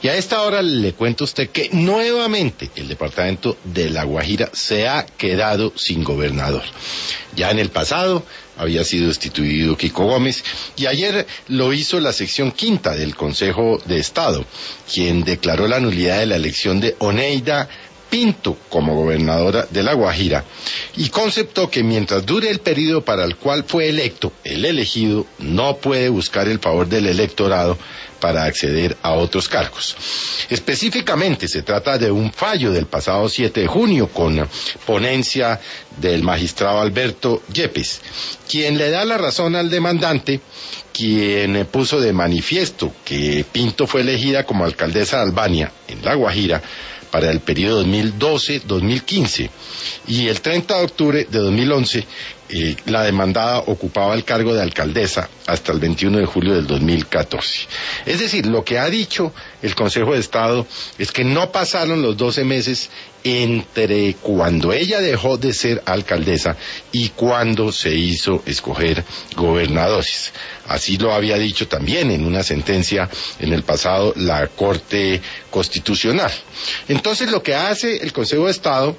Y a esta hora le cuento a usted que nuevamente el departamento de La Guajira se ha quedado sin gobernador. Ya en el pasado había sido destituido Kiko Gómez y ayer lo hizo la sección quinta del Consejo de Estado, quien declaró la nulidad de la elección de Oneida Pinto como gobernadora de La Guajira y conceptó que mientras dure el periodo para el cual fue electo, el elegido no puede buscar el favor del electorado para acceder a otros cargos. Específicamente se trata de un fallo del pasado 7 de junio con ponencia del magistrado Alberto Yepes, quien le da la razón al demandante, quien puso de manifiesto que Pinto fue elegida como alcaldesa de Albania en La Guajira para el periodo 2012-2015 y el 30 de octubre de 2011 la demandada ocupaba el cargo de alcaldesa hasta el 21 de julio del 2014. Es decir, lo que ha dicho el Consejo de Estado es que no pasaron los 12 meses entre cuando ella dejó de ser alcaldesa y cuando se hizo escoger gobernadores. Así lo había dicho también en una sentencia en el pasado la Corte Constitucional. Entonces lo que hace el Consejo de Estado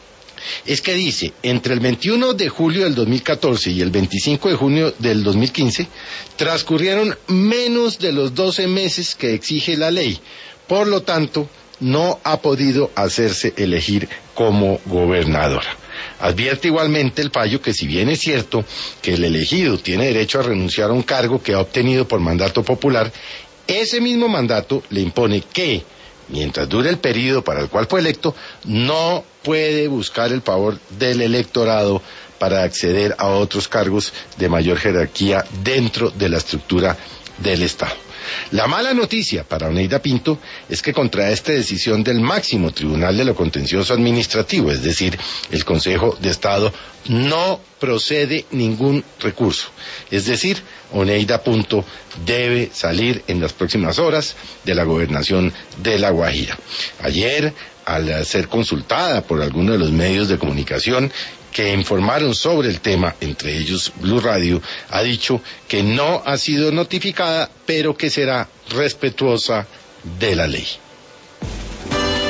es que dice, entre el 21 de julio del 2014 y el 25 de junio del 2015, transcurrieron menos de los 12 meses que exige la ley. Por lo tanto, no ha podido hacerse elegir como gobernadora. Advierte igualmente el fallo que si bien es cierto que el elegido tiene derecho a renunciar a un cargo que ha obtenido por mandato popular, ese mismo mandato le impone que, mientras dure el periodo para el cual fue electo, no puede buscar el favor del electorado para acceder a otros cargos de mayor jerarquía dentro de la estructura del Estado. La mala noticia para Oneida Pinto es que contra esta decisión del máximo tribunal de lo contencioso administrativo, es decir, el Consejo de Estado, no procede ningún recurso. Es decir, Oneida Pinto debe salir en las próximas horas de la gobernación de La Guajira. Ayer, al ser consultada por algunos de los medios de comunicación que informaron sobre el tema, entre ellos Blue Radio, ha dicho que no ha sido notificada, pero que será respetuosa de la ley.